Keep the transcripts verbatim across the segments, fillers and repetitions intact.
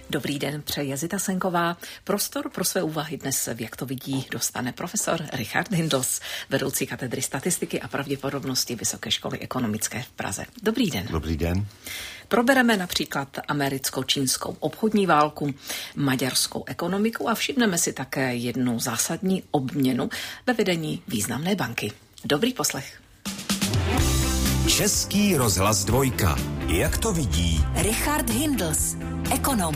Dobrý den, přeje Zita Senková. Prostor pro své úvahy dnes, jak to vidí, dostane profesor Richard Hindls, vedoucí katedry statistiky a pravděpodobnosti Vysoké školy ekonomické v Praze. Dobrý den. Dobrý den. Probereme například americko-čínskou obchodní válku, maďarskou ekonomiku a všimneme si také jednu zásadní obměnu ve vedení významné banky. Dobrý poslech. Český rozhlas dvojka. Jak to vidí Richard Hindls, ekonom.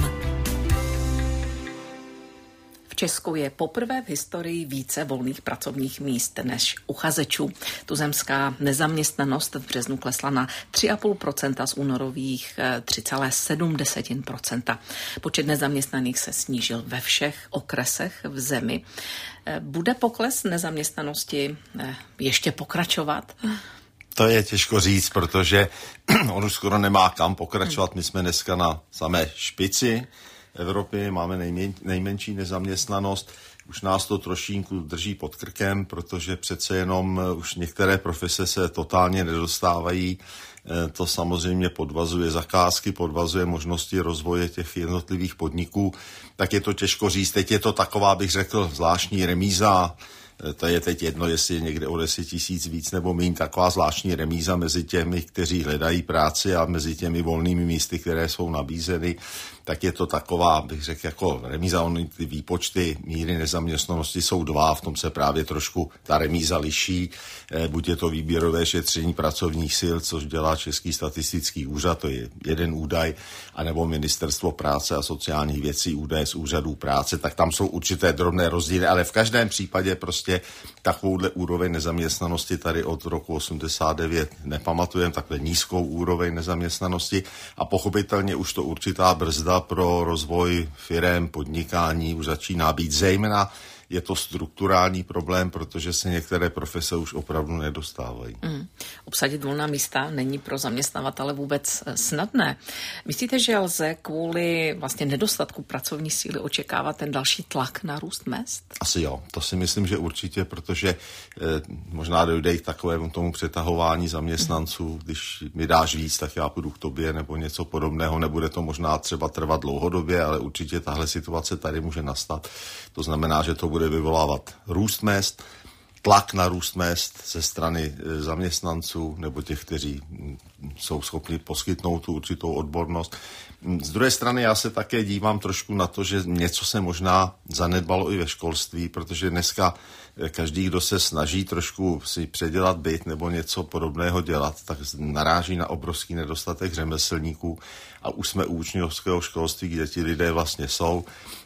V Česku je poprvé v historii více volných pracovních míst než uchazečů. Tuzemská nezaměstnanost v březnu klesla na tři celá pět procenta z únorových tři celá sedm procenta. Počet nezaměstnaných se snížil ve všech okresech v zemi. Bude pokles nezaměstnanosti ještě pokračovat? To je těžko říct, protože on už skoro nemá kam pokračovat. My jsme dneska na samé špici Evropy, máme nejmen, nejmenší nezaměstnanost. Už nás to trošinku drží pod krkem, protože přece jenom už některé profese se totálně nedostávají. To samozřejmě podvazuje zakázky, podvazuje možnosti rozvoje těch jednotlivých podniků. Tak je to těžko říct. Teď je to taková, bych řekl, zvláštní remíza. To je teď jedno, jestli je někde o deset tisíc víc nebo méně, taková zvláštní remíza mezi těmi, kteří hledají práci a mezi těmi volnými místy, které jsou nabízeny. Tak je to taková, bych řekl, jako remíza. Ony ty výpočty míry nezaměstnanosti jsou dva, v tom se právě trošku ta remíza liší. Buď je to výběrové šetření pracovních sil, což dělá Český statistický úřad, to je jeden údaj, anebo Ministerstvo práce a sociálních věcí, údaje z úřadů práce, tak tam jsou určité drobné rozdíly, ale v každém případě prostě takovouhle úroveň nezaměstnanosti tady od roku osmdesát devět nepamatujeme, takhle nízkou úroveň nezaměstnanosti a pochopitelně už to určitá brzda pro rozvoj firem, podnikání už začíná být. Zejména je to strukturální problém, protože se některé profese už opravdu nedostávají. Mm. Obsadit volná místa není pro zaměstnavatele vůbec snadné. Myslíte, že lze kvůli vlastně nedostatku pracovní síly očekávat ten další tlak na růst mezd? Asi jo, to si myslím, že určitě, protože eh, možná dojde k takovému tomu přetahování zaměstnanců, mm. když mi dáš víc, tak já půjdu k tobě nebo něco podobného. Nebude to možná třeba trvat dlouhodobě, ale určitě tahle situace tady může nastat. To znamená, že to bude vyvolávat růst mezd, tlak na růst mezd ze strany zaměstnanců nebo těch, kteří jsou schopni poskytnout tu určitou odbornost. Z druhé strany já se také dívám trošku na to, že něco se možná zanedbalo i ve školství, protože dneska každý, kdo se snaží trošku si předělat byt nebo něco podobného dělat, tak naráží na obrovský nedostatek řemeslníků a už jsme u učňovského školství, kde ti lidé vlastně jsou.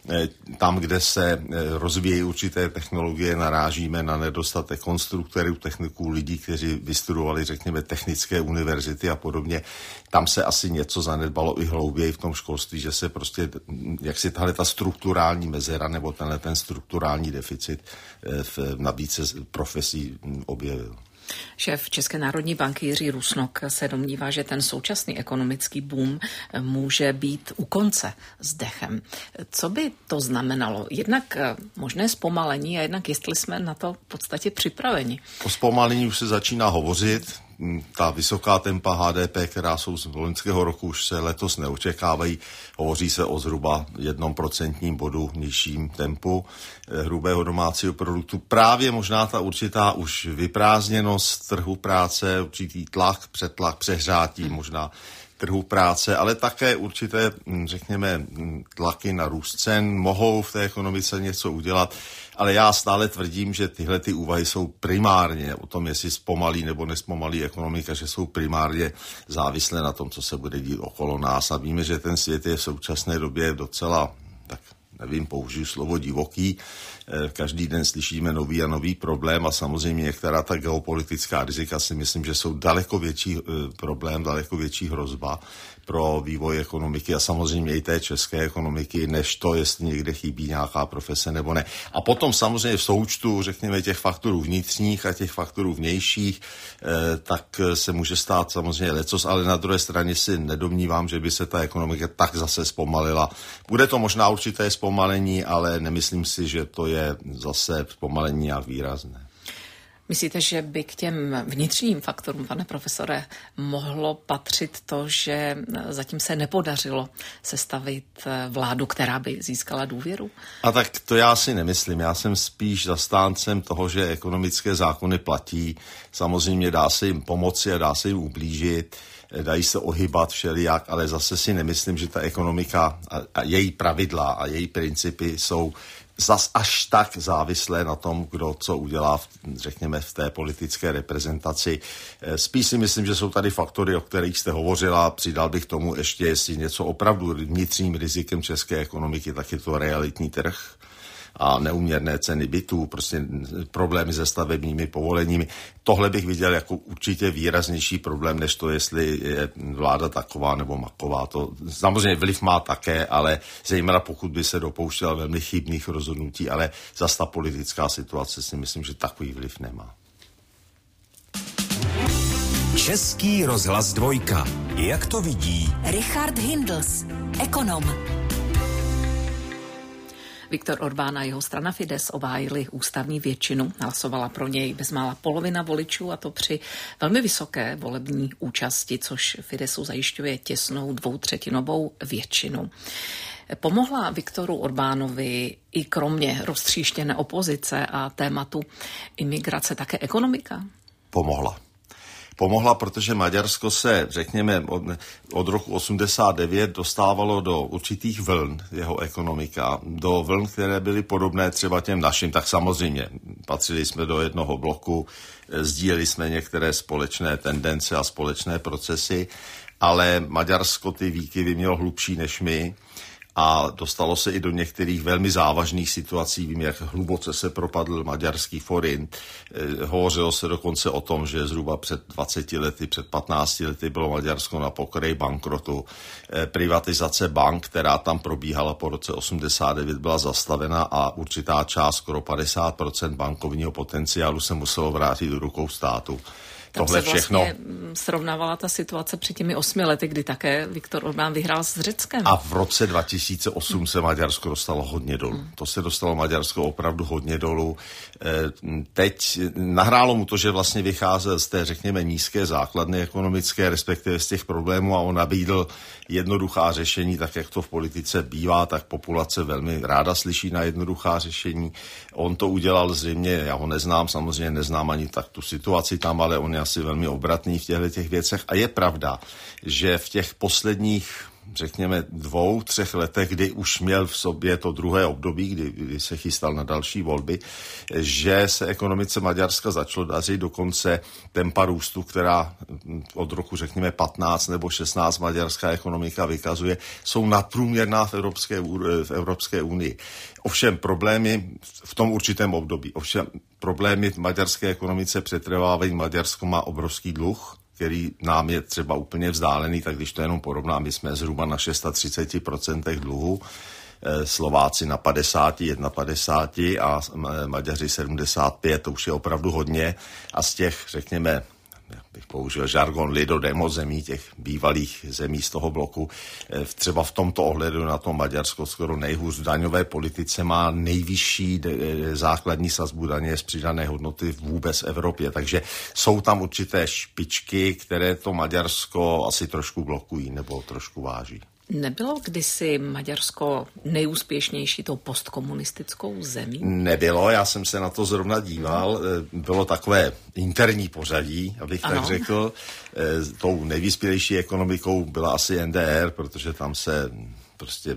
Tam, kde se rozvíjí určité technologie, narážíme na nedostatek konstruktorů, techniků, lidí, kteří vystudovali, řekněme, technické univerzity a podobně. Tam se asi něco zanedbalo i hlouběji v tom školství, že se prostě, jak si tahle ta strukturální mezera nebo tenhle ten strukturální deficit v nabídce profesí objevil. Šéf České národní banky Jiří Rusnok se domnívá, že ten současný ekonomický boom může být u konce s dechem. Co by to znamenalo? Jednak možné zpomalení a jednak jestli jsme na to v podstatě připraveni. O zpomalení už se začíná hovořit. Ta vysoká tempa H D P, která jsou z loňského roku, už se letos neočekávají. Hovoří se o zhruba jednom procentním bodu nižším tempu hrubého domácího produktu. Právě možná ta určitá už vyprázdněnost trhu práce, určitý tlak, přetlak, přehřátí možná trhu práce, ale také určité, řekněme, tlaky na růst cen mohou v té ekonomice něco udělat, ale já stále tvrdím, že tyhle ty úvahy jsou primárně o tom, jestli zpomalí nebo nespomalí ekonomika, že jsou primárně závislé na tom, co se bude dít okolo nás a víme, že ten svět je v současné době docela, tak nevím, použiju slovo divoký. Každý den slyšíme nový a nový problém a samozřejmě některá ta geopolitická rizika si myslím, že jsou daleko větší problém, daleko větší hrozba pro vývoj ekonomiky a samozřejmě i té české ekonomiky, než to, jestli někde chybí nějaká profese nebo ne. A potom samozřejmě v součtu, řekněme, těch faktorů vnitřních a těch faktorů vnějších, tak se může stát samozřejmě lecos, ale na druhé straně si nedomnívám, že by se ta ekonomika tak zase zpomalila. Bude to možná určité zpomalení, ale nemyslím si, že to je zase zpomalení nějak výrazné. Myslíte, že by k těm vnitřním faktorům, pane profesore, mohlo patřit to, že zatím se nepodařilo sestavit vládu, která by získala důvěru? A tak to já si nemyslím. Já jsem spíš zastáncem toho, že ekonomické zákony platí. Samozřejmě dá se jim pomoci a dá se jim ublížit, dají se ohybat všelijak, ale zase si nemyslím, že ta ekonomika a, a její pravidla a její principy jsou zas až tak závislé na tom, kdo co udělá, v, řekněme, v té politické reprezentaci. Spíš si myslím, že jsou tady faktory, o kterých jste hovořila. Přidal bych tomu ještě, jestli něco opravdu vnitřním rizikem české ekonomiky, tak je to realitní trh a neúměrné ceny bytů, prostě problémy se stavebními povoleními. Tohle bych viděl jako určitě výraznější problém, než to, jestli je vláda taková nebo maková. To samozřejmě vliv má také, ale zejména pokud by se dopouštěl velmi chybných rozhodnutí, ale zase ta politická situace si myslím, že takový vliv nemá. Český rozhlas dvojka. Jak to vidí Richard Hindls, ekonom. Viktor Orbán a jeho strana Fidesz obhájili ústavní většinu. Hlasovala pro něj bezmála polovina voličů, a to při velmi vysoké volební účasti, což Fideszu zajišťuje těsnou dvoutřetinovou většinu. Pomohla Viktoru Orbánovi i kromě roztříštěné opozice a tématu imigrace také ekonomika? Pomohla. Pomohla, protože Maďarsko se, řekněme, od, od roku osmdesát devět dostávalo do určitých vln jeho ekonomika, do vln, které byly podobné třeba těm našim, tak samozřejmě patřili jsme do jednoho bloku, sdíleli jsme některé společné tendence a společné procesy, ale Maďarsko ty výkyvy mělo hlubší než my a dostalo se i do některých velmi závažných situací. Vím, jak hluboce se propadl maďarský forint. E, hovořilo se dokonce o tom, že zhruba před dvaceti lety, před patnácti lety bylo Maďarsko na pokraji bankrotu. E, privatizace bank, která tam probíhala po roce osmdesát devět, byla zastavena a určitá část, skoro padesát procent bankovního potenciálu se muselo vrátit do rukou státu. Tam Tohle se vlastně všechno srovnávala ta situace před těmi osmi lety, kdy také Viktor Orbán vyhrál s Řeckem. A v roce dva tisíce osm hmm. se Maďarsko dostalo hodně dolů. Hmm. To se dostalo Maďarsko opravdu hodně dolů. Teď nahrálo mu to, že vlastně vycházel z té, řekněme, nízké základny ekonomické, respektive z těch problémů, a on nabídl jednoduchá řešení, tak jak to v politice bývá, tak populace velmi ráda slyší na jednoduchá řešení. On to udělal zřejmě, já ho neznám, samozřejmě neznám ani tak tu situaci tam, ale on je asi velmi obratný v těchto těch věcech. A je pravda, že v těch posledních, řekněme, dvou, třech letech, kdy už měl v sobě to druhé období, kdy, kdy se chystal na další volby, že se ekonomice Maďarska začalo dařit, dokonce tempa růstu, která od roku, řekněme, patnáct nebo šestnáct maďarská ekonomika vykazuje, jsou nadprůměrná v Evropské, v Evropské unii. Ovšem problémy v tom určitém období, ovšem problémy v maďarské ekonomice přetrvávají. Maďarsko má obrovský dluh, který nám je třeba úplně vzdálený, tak když to jenom porovnám, my jsme zhruba na třicet šest procent dluhu, Slováci na padesát, padesát jedna a Maďaři sedmdesát pět, to už je opravdu hodně. A z těch, řekněme, bych použil žargon lido-demo zemí, těch bývalých zemí z toho bloku, třeba v tomto ohledu na to Maďarsko skoro nejhůř v daňové politice, má nejvyšší základní sazbu daně z přidané hodnoty vůbec v Evropě. Takže jsou tam určité špičky, které to Maďarsko asi trošku blokují nebo trošku váží. Nebylo kdysi Maďarsko nejúspěšnější tou postkomunistickou zemí? Nebylo, já jsem se na to zrovna díval. Bylo takové interní pořadí, abych ano. tak řekl. Tou nejvyspělejší ekonomikou byla asi N D R, protože tam se prostě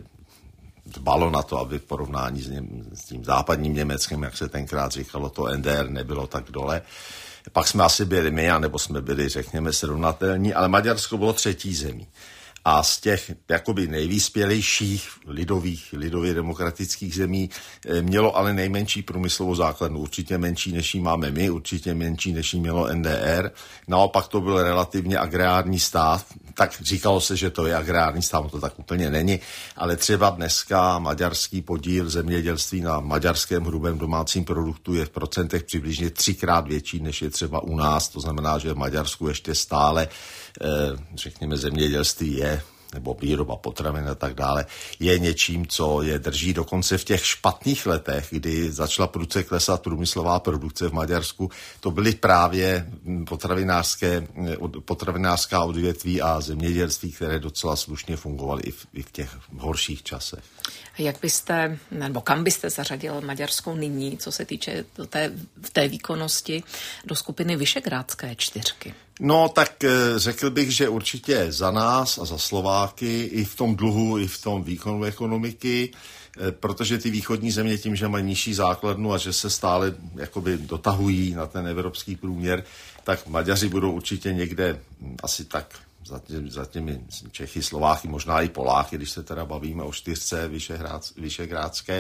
dbalo na to, aby v porovnání s, něm, s tím západním Německem, jak se tenkrát říkalo, to N D R nebylo tak dole. Pak jsme asi byli my, anebo jsme byli, řekněme, srovnatelní, ale Maďarsko bylo třetí zemí. A z těch jakoby nejvyspělejších lidových, lidově demokratických zemí mělo ale nejmenší průmyslovou základnu. Určitě menší, než ji máme my, určitě menší, než ji mělo N D R. Naopak to byl relativně agrární stát. Tak říkalo se, že to je agrární stát, to tak úplně není. Ale třeba dneska maďarský podíl zemědělství na maďarském hrubém domácím produktu je v procentech přibližně třikrát větší, než je třeba u nás. To znamená, že v Maďarsku ještě stále, řekněme, zemědělství je nebo výroba potravin a tak dále, je něčím, co je drží dokonce v těch špatných letech, kdy začala prudce klesat průmyslová produkce v Maďarsku. To byly právě potravinářské, potravinářská odvětví a zemědělství, které docela slušně fungovaly i v, i v těch horších časech. Jak byste, nebo kam byste zařadil Maďarsko nyní, co se týče té, té výkonnosti, do skupiny Visegrádské čtyřky? No, tak řekl bych, že určitě za nás a za Slováky i v tom dluhu, i v tom výkonu ekonomiky, protože ty východní země tím, že mají nižší základnu a že se stále jakoby dotahují na ten evropský průměr, tak Maďaři budou určitě někde asi tak za, tě, za těmi Čechy, Slováky, možná i Poláky, když se teda bavíme o čtyřce Visegrádské.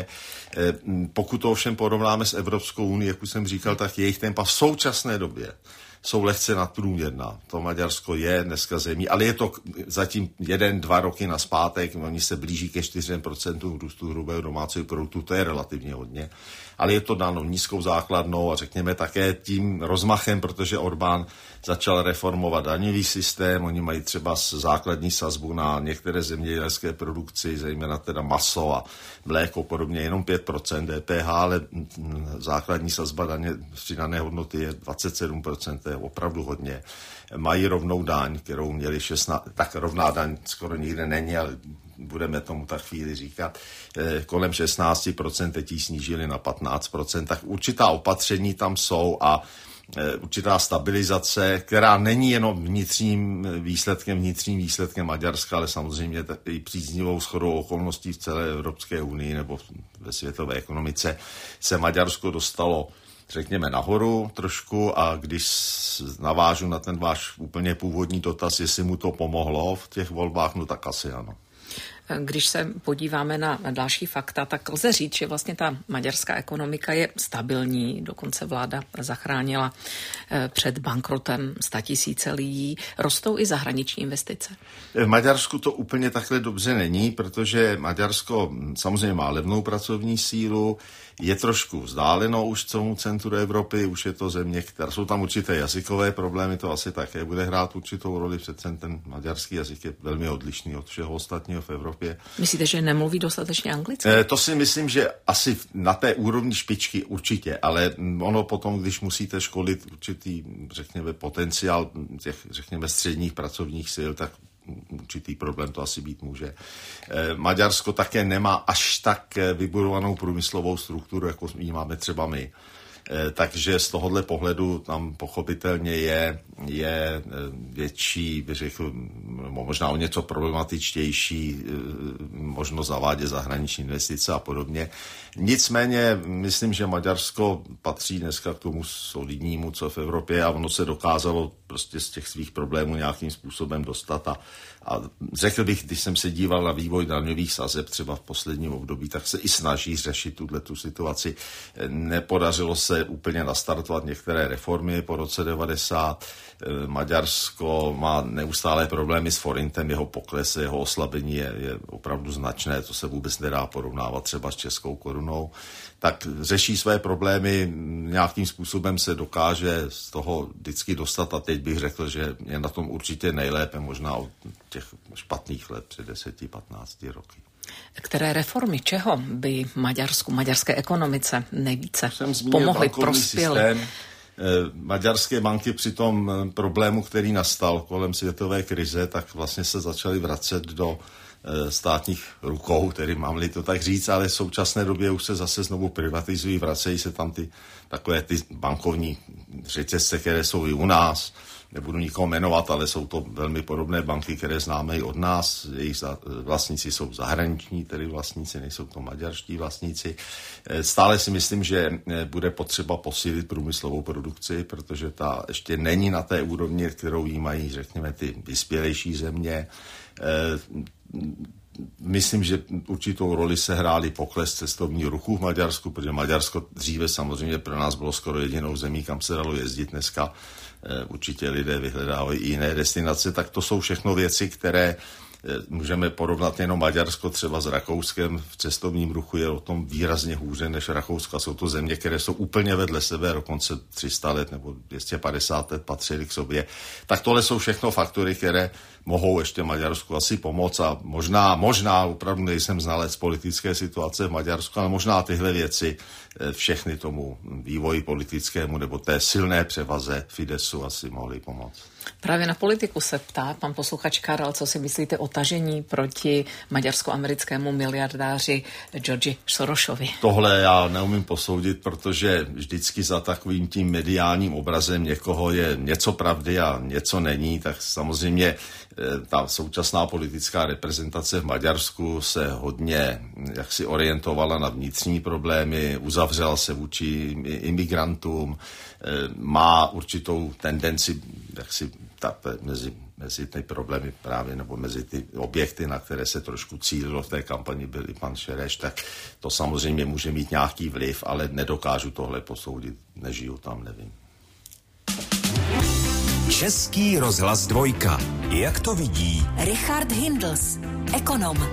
Pokud to ovšem porovnáme s Evropskou unii, jak už jsem říkal, tak jejich tempa v současné době jsou lehce nadprůměrná. To Maďarsko je dneska zemí, ale je to zatím jeden, dva roky naspátek, oni se blíží ke čtyři procenta růstu hrubého domácího produktu, to je relativně hodně, ale je to dáno nízkou základnou a řekněme také tím rozmachem, protože Orbán začal reformovat daňový systém, oni mají třeba základní sazbu na některé zemědělské produkci, zejména teda maso a mléko podobně, jenom pět procent D P H, ale základní sazba daně přidané hodnoty je dvacet sedm procent, to je opravdu hodně. Mají rovnou daň, kterou měli šestnáct, tak rovná daň skoro nikde není, ale budeme tomu tak chvíli říkat, kolem šestnáct procent, teď ji snížili na patnáct procent, tak určitá opatření tam jsou a určitá stabilizace, která není jenom vnitřním výsledkem, vnitřním výsledkem Maďarska, ale samozřejmě i příznivou shodou okolností v celé Evropské unii nebo ve světové ekonomice se Maďarsko dostalo, řekněme, nahoru trošku a když navážu na ten váš úplně původní dotaz, jestli mu to pomohlo v těch volbách, no tak asi ano. Když se podíváme na další fakta, tak lze říct, že vlastně ta maďarská ekonomika je stabilní, dokonce vláda zachránila před bankrotem statisíce lidí. Rostou i zahraniční investice? V Maďarsku to úplně takhle dobře není, protože Maďarsko samozřejmě má levnou pracovní sílu, je trošku vzdáleno už celému centru Evropy, už je to země, která jsou tam určité jazykové problémy, to asi také bude hrát určitou roli, přece ten maďarský jazyk je velmi odlišný od všeho ostatního v Evropě. Myslíte, že nemluví dostatečně anglicky? E, to si myslím, že asi na té úrovni špičky určitě, ale ono potom, když musíte školit určitý, řekněme, potenciál těch, řekněme, středních pracovních sil, tak určitý problém to asi být může. Maďarsko také nemá až tak vybudovanou průmyslovou strukturu, jako ji máme třeba my. Takže z tohohle pohledu tam pochopitelně je, je větší, bych řekl, možná o něco problematičtější možnost zavádět zahraniční investice a podobně. Nicméně myslím, že Maďarsko patří dneska k tomu solidnímu, co v Evropě, a ono se dokázalo prostě z těch svých problémů nějakým způsobem dostat a, a řekl bych, když jsem se díval na vývoj daňových sazeb třeba v posledním období, tak se i snaží řešit tuto situaci. Nepodařilo se úplně nastartovat některé reformy po roce devadesát. Maďarsko má neustálé problémy s forintem, jeho pokles, jeho oslabení je, je opravdu značné, to se vůbec nedá porovnávat třeba s českou korunou. Tak řeší své problémy, nějakým způsobem se dokáže z toho vždycky dostat a teď bych řekl, že je na tom určitě nejlépe, možná od těch špatných let před deseti patnácti roky. Které reformy, čeho by Maďarsku, maďarské ekonomice nejvíce pomohly, prospěly? Systém. Maďarské banky při tom problému, který nastal kolem světové krize, tak vlastně se začaly vracet do státních rukou, tedy mám-li to tak říct, ale v současné době už se zase znovu privatizují, vracejí se tam ty takové ty bankovní řetězce, které jsou i u nás. Nebudu nikoho jmenovat, ale jsou to velmi podobné banky, které známe i od nás. Jejich vlastníci jsou zahraniční, tedy vlastníci, nejsou to maďarští vlastníci. Stále si myslím, že bude potřeba posílit průmyslovou produkci, protože ta ještě není na té úrovni, kterou jí mají, řekněme, ty vyspělejší země. Myslím, že určitou roli se hrály pokles cestovního ruchu v Maďarsku, protože Maďarsko dříve samozřejmě pro nás bylo skoro jedinou zemí, kam se dalo jezdit. Dneska určitě lidé vyhledávají i jiné destinace, tak to jsou všechno věci, které Můžeme porovnat jenom Maďarsko třeba s Rakouskem. V cestovním ruchu je o tom výrazně hůře než Rakousko. Jsou to země, které jsou úplně vedle sebe, dokonce tři sta let nebo dvě stě padesát let patřily k sobě. Tak tohle jsou všechno faktory, které mohou ještě Maďarsku asi pomoct a možná, možná, opravdu nejsem znalec politické situace v Maďarsku, ale možná tyhle věci všechny tomu vývoji politickému nebo té silné převaze Fidesu asi mohly pomoct. Právě na politiku se ptá pan posluchač Karel, co si myslíte o tažení proti maďarsko-americkému miliardáři Georgi Sorosovi. Tohle já neumím posoudit, protože vždycky za takovým tím mediálním obrazem někoho je něco pravdy a něco není, tak samozřejmě ta současná politická reprezentace v Maďarsku se hodně jaksi orientovala na vnitřní problémy, uzavřela se vůči imigrantům, má určitou tendenci jaksi ta, mezi, mezi ty problémy právě, nebo mezi ty objekty, na které se trošku cílilo v té kampani, byl i pan Šereš, tak to samozřejmě může mít nějaký vliv, ale nedokážu tohle posoudit, nežiju tam, nevím. Český rozhlas dvojka. Jak to vidí Richard Hindls, ekonom.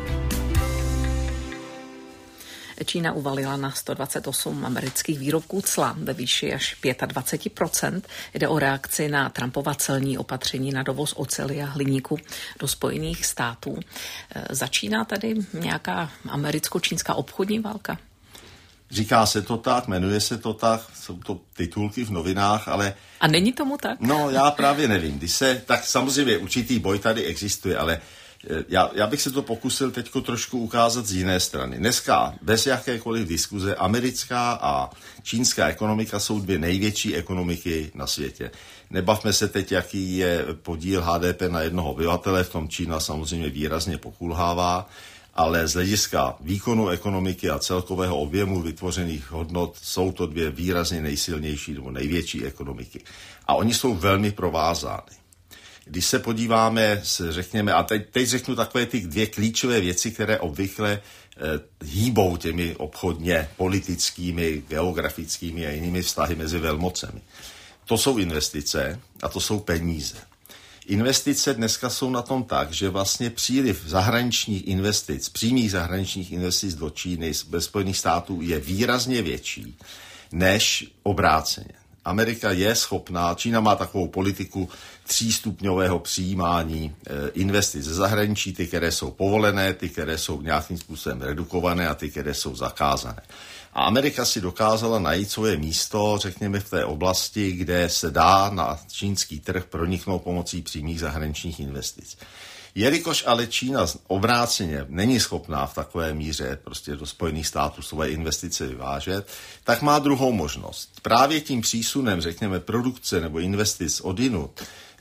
Čína uvalila na sto dvacet osm amerických výrobků cla ve výši až dvacet pět procent. Jde o reakci na Trumpova celní opatření na dovoz oceli a hliníku do Spojených států. Začíná tady nějaká americko-čínská obchodní válka? Říká se to tak, jmenuje se to tak, jsou to titulky v novinách, ale... A není tomu tak? No, já právě nevím. Když se, tak samozřejmě určitý boj tady existuje, ale já, já bych se to pokusil teďko trošku ukázat z jiné strany. Dneska bez jakékoliv diskuze americká a čínská ekonomika jsou dvě největší ekonomiky na světě. Nebavme se teď, jaký je podíl H D P na jednoho obyvatele, v tom Čína samozřejmě výrazně pokulhává, ale z hlediska výkonu ekonomiky a celkového objemu vytvořených hodnot jsou to dvě výrazně nejsilnější nebo největší ekonomiky. A oni jsou velmi provázány. Když se podíváme, řekněme, a teď, teď řeknu takové ty dvě klíčové věci, které obvykle eh, hýbou těmi obchodně politickými, geografickými a jinými vztahy mezi velmocemi. To jsou investice a to jsou peníze. Investice dneska jsou na tom tak, že vlastně příliv zahraničních investic, přímých zahraničních investic do Číny, do Spojených států je výrazně větší než obráceně. Amerika je schopná, Čína má takovou politiku třístupňového přijímání e, investic ze zahraničí, ty, které jsou povolené, ty, které jsou nějakým způsobem redukované a ty, které jsou zakázané. A Amerika si dokázala najít svoje místo, řekněme, v té oblasti, kde se dá na čínský trh proniknout pomocí přímých zahraničních investic. Jelikož ale Čína obráceně není schopná v takové míře prostě do Spojených států svoje investice vyvážet, tak má druhou možnost. Právě tím přísunem, řekněme, produkce nebo investic odinut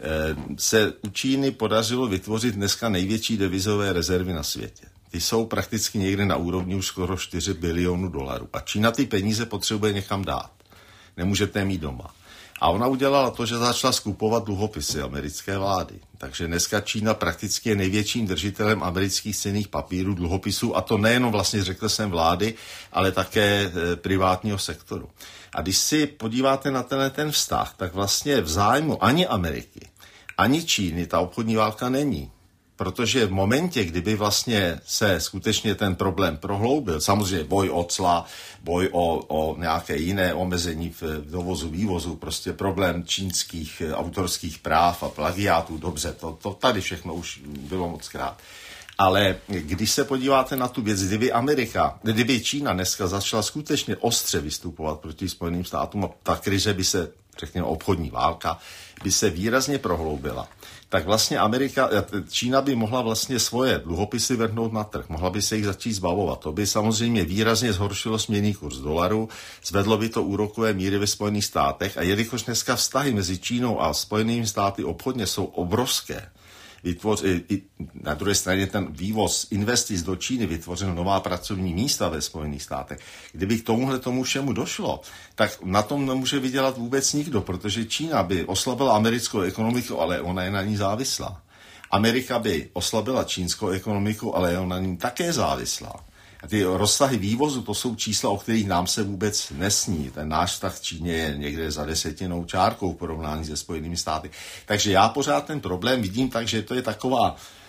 se u Číny podařilo vytvořit dneska největší devizové rezervy na světě. Ty jsou prakticky někde na úrovni už skoro čtyři biliony dolarů. A Čína ty peníze potřebuje někam dát. Nemůžete je mít doma. A ona udělala to, že začala skupovat dluhopisy americké vlády. Takže dneska Čína prakticky je největším držitelem amerických cenných papírů, dluhopisů, a to nejenom vlastně, řekl jsem, vlády, ale také e, privátního sektoru. A když si podíváte na tenhle ten vztah, tak vlastně v zájmu ani Ameriky, ani Číny ta obchodní válka není. Protože v momentě, kdyby vlastně se skutečně ten problém prohloubil, samozřejmě boj o cla, boj o, o nějaké jiné omezení v dovozu, vývozu, prostě problém čínských autorských práv a plagiátů, dobře, to, to tady všechno už bylo moc krát. Ale když se podíváte na tu věc, kdyby Amerika, kdyby Čína dneska začala skutečně ostře vystupovat proti Spojeným státům a ta krize by se, řekněme, obchodní válka, by se výrazně prohloubila, tak vlastně Amerika, Čína by mohla vlastně svoje dluhopisy vrhnout na trh, mohla by se jich začít zbavovat. To by samozřejmě výrazně zhoršilo směnný kurz dolaru, zvedlo by to úrokové míry ve Spojených státech a jelikož dneska vztahy mezi Čínou a Spojenými státy obchodně jsou obrovské, Vytvoř, i, na druhé straně ten vývoz investic do Číny vytvořil nová pracovní místa ve Spojených státech. Kdyby k tomuhle tomu všemu došlo, tak na tom nemůže vydělat vůbec nikdo, protože Čína by oslabila americkou ekonomiku, ale ona je na ní závislá. Amerika by oslabila čínskou ekonomiku, ale je ona na ní také závislá. A ty rozsahy vývozu, to jsou čísla, o kterých nám se vůbec nesní. Ten náš vztah k Číně je někde za desetinou čárkou v porovnání se Spojenými státy. Takže já pořád ten problém vidím tak, že to je taková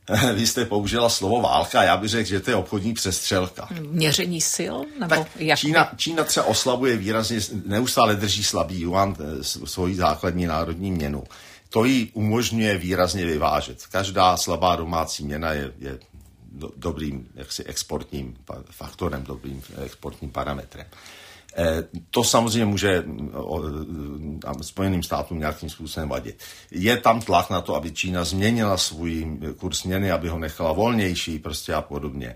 Vy jste použila slovo válka, já bych řekl, že to je obchodní přestřelka. Měření sil? Nebo tak jak... Čína, Čína třeba oslabuje výrazně, neustále drží slabý yuan, svoji základní národní měnu. To jí umožňuje výrazně vyvážet. Každá slabá domácí měna je, je do, dobrým jaksi exportním faktorem, dobrým exportním parametrem. To samozřejmě může Spojeným státům nějakým způsobem vadit. Je tam tlak na to, aby Čína změnila svůj kurz měny, aby ho nechala volnější prostě a podobně.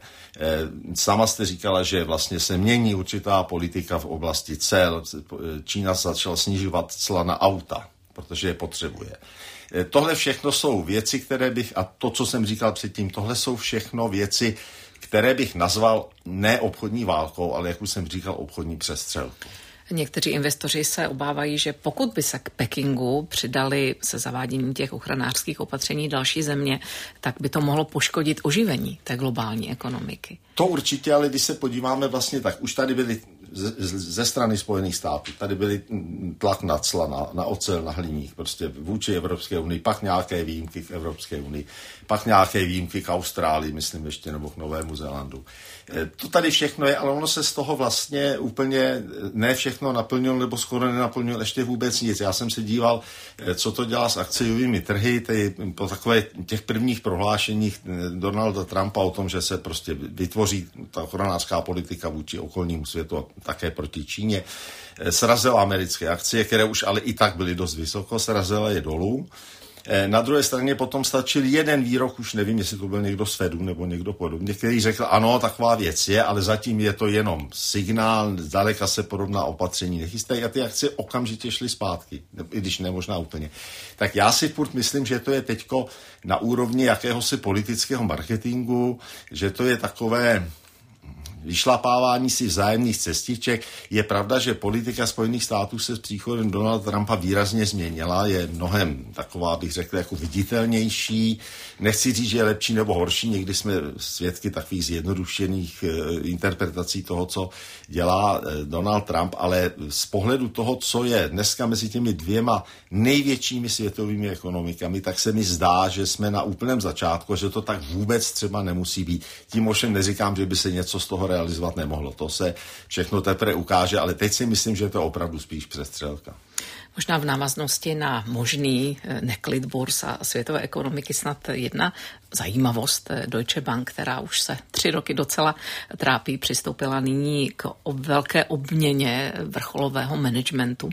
Sama jste říkala, že vlastně se mění určitá politika v oblasti cel. Čína začala snižovat cla na auta, protože je potřebuje. Tohle všechno jsou věci, které bych, a to, co jsem říkal předtím, tohle jsou všechno věci, které bych nazval ne obchodní válkou, ale jak už jsem říkal, obchodní přestřelkou. Někteří investoři se obávají, že pokud by se k Pekingu přidali se zaváděním těch ochranářských opatření další země, tak by to mohlo poškodit oživení té globální ekonomiky. To určitě, ale když se podíváme vlastně tak, už tady byly ze, ze strany Spojených států, tady byly tlak na cla, na, na ocel, na hliník, prostě vůči Evropské unii, pak nějaké výjimky k Evropské unii, pak nějaké výjimky k Austrálii, myslím ještě, nebo k Novému Zélandu. To tady všechno je, ale ono se z toho vlastně úplně ne všechno naplnilo, nebo skoro nenaplnilo ještě vůbec nic. Já jsem se díval, co to dělá s akciovými trhy, ty, po takové těch prvních prohlášeních Donalda Trumpa o tom, že se prostě vytvoří ta ochranářská politika vůči okolnímu světu a také proti Číně. Srazila americké akcie, které už ale i tak byly dost vysoko, srazila je dolů. Na druhé straně potom stačil jeden výrok, už nevím, jestli to byl někdo z Fedu nebo někdo podobně, který řekl, ano, taková věc je, ale zatím je to jenom signál, zdaleka se podobná opatření nechystají a ty akcie okamžitě šly zpátky, i když ne možná úplně. Tak já si furt myslím, že to je teďko na úrovni jakéhosi politického marketingu, že to je takové vyšlapávání si vzájemných cestiček. Je pravda, že politika Spojených států se s příchodem Donalda Trumpa výrazně změnila, je mnohem taková, bych řekl, jako viditelnější. Nechci říct, že je lepší nebo horší, někdy jsme svědky takových zjednodušených interpretací toho, co dělá Donald Trump, ale z pohledu toho, co je dneska mezi těmi dvěma největšími světovými ekonomikami, tak se mi zdá, že jsme na úplném začátku, že to tak vůbec třeba nemusí být. Tím ovšem neříkám, že by se něco z toho realizovat nemohlo. To se všechno teprve ukáže, ale teď si myslím, že to je opravdu spíš přestřelka. Možná v návaznosti na možný neklid burs a světové ekonomiky snad jedna zajímavost. Deutsche Bank, která už se tři roky docela trápí, přistoupila nyní k velké obměně vrcholového managementu.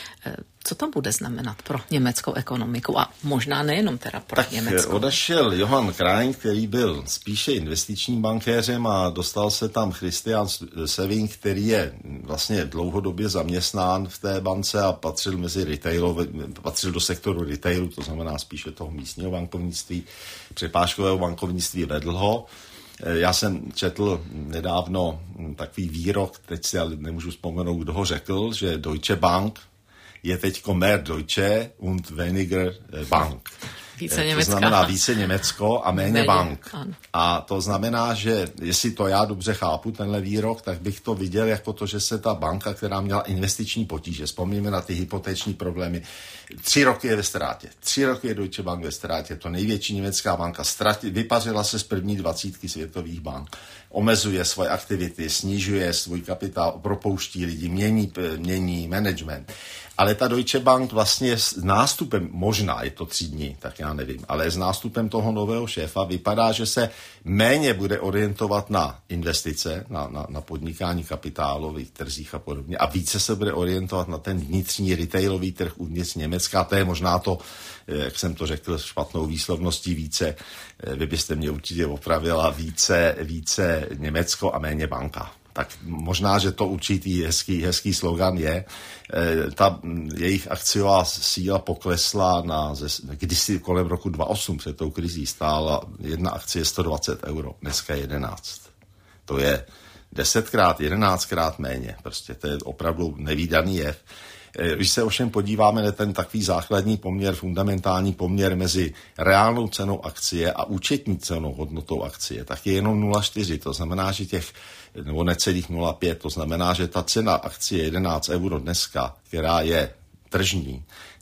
Co to bude znamenat pro německou ekonomiku a možná nejenom teda pro tak Německo? Tak odešel Johann Krein, který byl spíše investičním bankéřem a dostal se tam Christian Sewing, který je vlastně dlouhodobě zaměstnán v té bance a patřil mezi retailové, patřil do sektoru retailu, to znamená spíše toho místního bankovnictví, přepážkového bankovnictví vedl ho. Já jsem četl nedávno takový výrok, teď si ale nemůžu vzpomenout, kdo ho řekl, že Deutsche Bank je teďko mehr Deutsche und weniger Bank. Více Německa. To znamená více Německo a méně, méně bank. Ano. A to znamená, že jestli to já dobře chápu, tenhle výrok, tak bych to viděl jako to, že se ta banka, která měla investiční potíže, vzpomněme na ty hypoteční problémy, tři roky je ve ztrátě. Tři roky je Deutsche Bank ve ztrátě. To největší německá banka ztratí, vypařila se z první dvacítky světových bank. Omezuje svoje aktivity, snižuje svůj kapitál, propouští lidi, mění, mění management. Ale ta Deutsche Bank vlastně s nástupem, možná je to tři dní, tak já nevím, ale s nástupem toho nového šéfa vypadá, že se méně bude orientovat na investice, na, na, na podnikání kapitálových trzích a podobně a více se bude orientovat na ten vnitřní retailový trh uvnitř Německa. To je možná to, jak jsem to řekl špatnou výslovností, více, vy byste mě určitě opravila, více, více Německo a méně banka. Tak možná, že to určitý hezký, hezký slogan je. E, ta jejich akciová síla poklesla na, kdysi kolem roku dva tisíce osm před tou krizí stála jedna akcie sto dvacet euro, dneska jedenáct. To je desetkrát, jedenáctkrát méně. Prostě to je opravdu nevídaný jev. Když se ovšem podíváme na ten takový základní poměr, fundamentální poměr mezi reálnou cenou akcie a účetní cenou hodnotou akcie, tak je jenom nula celá čtyři. To znamená, že těch, nebo necelých nula celá pět, to znamená, že ta cena akcie jedenáct euro dneska, která je tržní,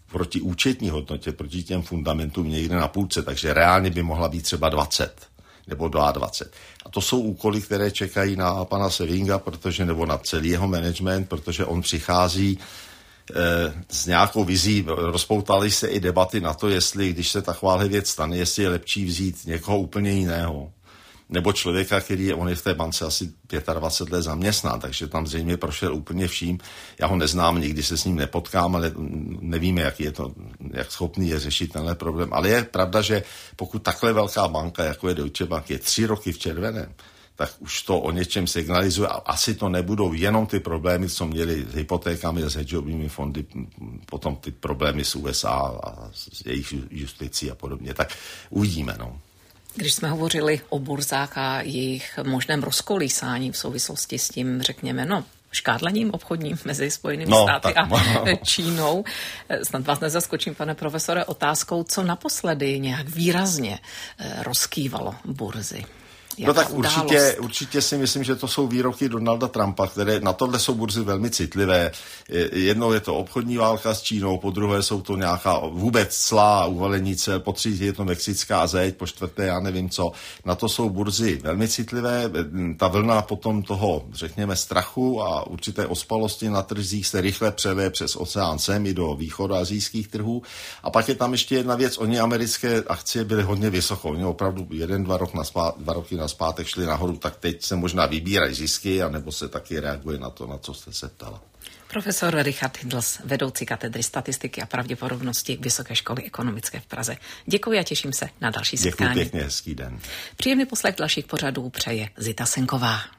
proti účetní hodnotě, proti těm fundamentům někde na půlce, takže reálně by mohla být třeba dvacet nebo dvacet dva. A to jsou úkoly, které čekají na pana Sevinga, protože, nebo na celý jeho management, protože on přichází e, s nějakou vizí. Rozpoutaly se i debaty na to, jestli, když se takováhle věc stane, jestli je lepší vzít někoho úplně jiného. Nebo člověka, který je, on je v té bance asi dvacet pět let zaměstnán, takže tam zřejmě prošel úplně vším. Já ho neznám, nikdy se s ním nepotkám, ale nevíme, jak je to, jak schopný je řešit tenhle problém. Ale je pravda, že pokud takhle velká banka, jako je Deutsche Bank, je tři roky v červeném, tak už to o něčem signalizuje a asi to nebudou jenom ty problémy, co měli s hypotékami, s hedžovými fondy, potom ty problémy s U S A a s jejich justicí a podobně. Tak uvidíme, no. Když jsme hovořili o burzách a jejich možném rozkolísání v souvislosti s tím, řekněme, no, škádlením obchodním mezi Spojenými no, státy tak, a no. Čínou. Snad vás nezaskočím, pane profesore, otázkou, co naposledy nějak výrazně rozkývalo burzy. No tak určitě, určitě si myslím, že to jsou výroky Donalda Trumpa, které na tohle jsou burzy velmi citlivé. Jednou je to obchodní válka s Čínou, po druhé jsou to nějaká vůbec clá uvalení cel, po třetí je to mexická zeď, po čtvrté já nevím co. Na to jsou burzy velmi citlivé. Ta vlna potom toho, řekněme, strachu a určité ospalosti na trzích se rychle převé přes oceán sem i do východoasijských trhů. A pak je tam ještě jedna věc, oni americké akcie byly hodně vysoko. Oni opravdu jeden, dva, rok na spá, dva roky na zpátek šli nahoru, tak teď se možná vybírají zisky, anebo se taky reaguje na to, na co jste se ptala. Profesor Richard Hindls, vedoucí katedry statistiky a pravděpodobnosti Vysoké školy ekonomické v Praze. Děkuji a těším se na další setkání. Děkuji pěkně, hezký den. Příjemný poslech dalších pořadů přeje Zita Senková.